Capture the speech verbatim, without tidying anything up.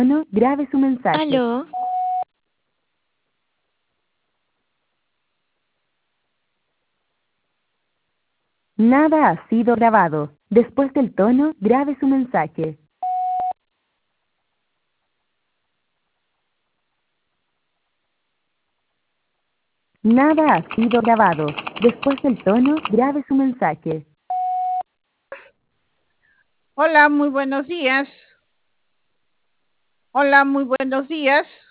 tono, grabe su mensaje. ¿Aló? Nada ha sido grabado. Después del tono, grabe su mensaje. Nada ha sido grabado. Después del tono, grabe su mensaje. Hola, muy buenos días. Hola, muy buenos días.